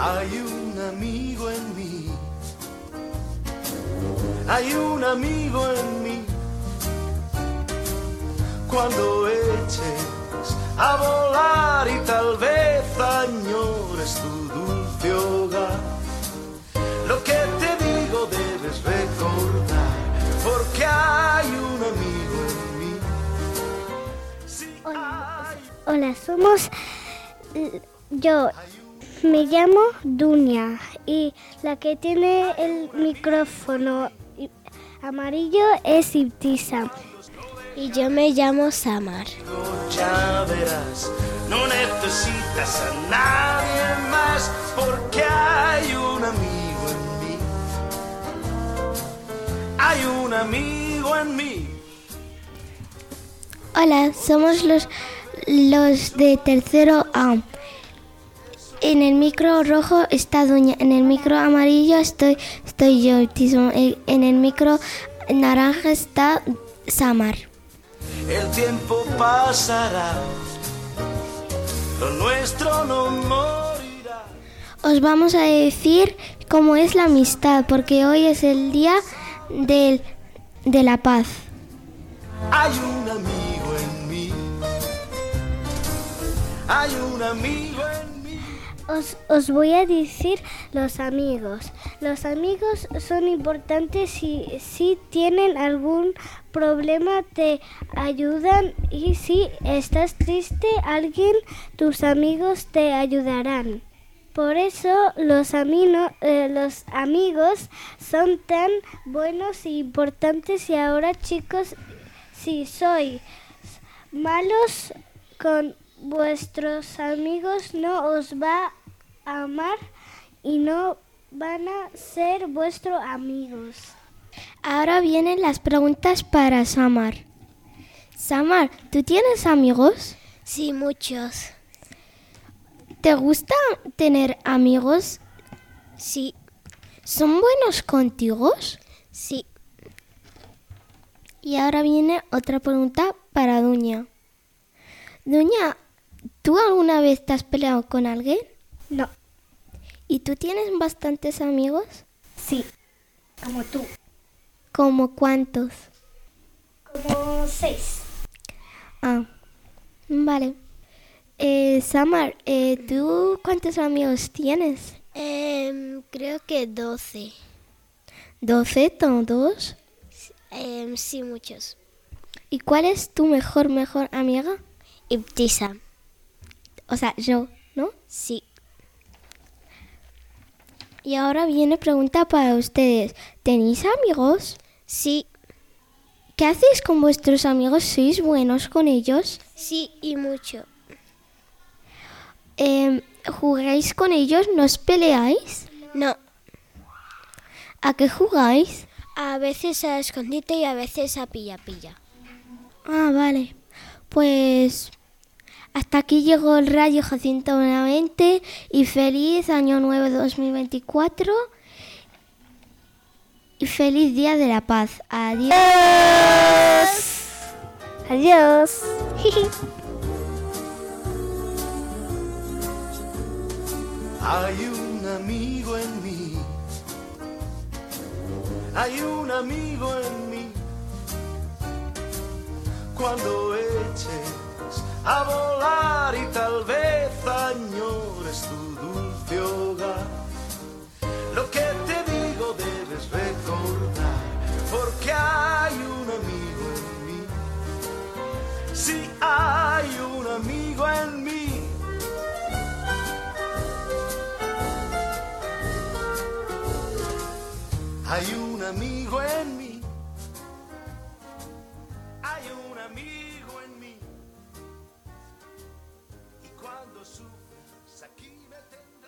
Hay un amigo en mí. Hay un amigo en mí. Cuando eches a volar y tal vez añores tu dulce hogar, lo que te digo debes recordar, porque hay un amigo en mí. Sí, Hola, yo me llamo Dunia y la que tiene el micrófono amarillo es Ibtisa. Y yo me llamo Samar. Ya verás, no necesitas a nadie más, porque hay un amigo en mí. Hay un amigo en mí. Hola, somos los de tercero A. En el micro rojo está Duña, en el micro amarillo estoy yo, en el micro naranja está Samar. El tiempo pasará, lo nuestro no morirá. Os vamos a decir cómo es la amistad, porque hoy es el día de la paz. Hay un amigo en mí. Hay un amigo en mí. Os voy a decir los amigos. Los amigos son importantes si tienen algún problema te ayudan y si estás triste tus amigos te ayudarán. Por eso los amigos son tan buenos e importantes. Y ahora, chicos, si sois malos con vuestros amigos, no os va a amar y no van a ser vuestros amigos. Ahora vienen las preguntas para Samar. Samar, ¿tú tienes amigos? Sí, muchos. ¿Te gusta tener amigos? Sí. ¿Son buenos contigo? Sí. Y ahora viene otra pregunta para Duña. Duña, ¿tú alguna vez te has peleado con alguien? No. ¿Y tú tienes bastantes amigos? Sí, como tú. ¿Cómo cuántos? Como 6. Ah, vale. Samar, ¿tú cuántos amigos tienes? Creo que 12. ¿12 todos? Sí, muchos. ¿Y cuál es tu mejor amiga? Ibtisa. O sea, yo, ¿no? Sí. Y ahora viene pregunta para ustedes. ¿Tenéis amigos? Sí. ¿Qué hacéis con vuestros amigos? ¿Sois buenos con ellos? Sí, y mucho. ¿Jugáis con ellos? ¿No os peleáis? No. ¿A qué jugáis? A veces a escondite y a veces a pilla-pilla. Ah, vale. Pues hasta aquí llegó el Radio Jacinto Benavente y feliz Año Nuevo 2024 y feliz Día de la Paz. Adiós. Adiós. Hay un amigo en mí. Hay un amigo en mí. Cuando eches a volar y tal vez añores tu dulce hogar, lo que te digo debes recordar, porque hay un amigo en mí. Sí, hay un amigo en mí. Hay un amigo en mí. Hay un amigo en mí. Y cuando su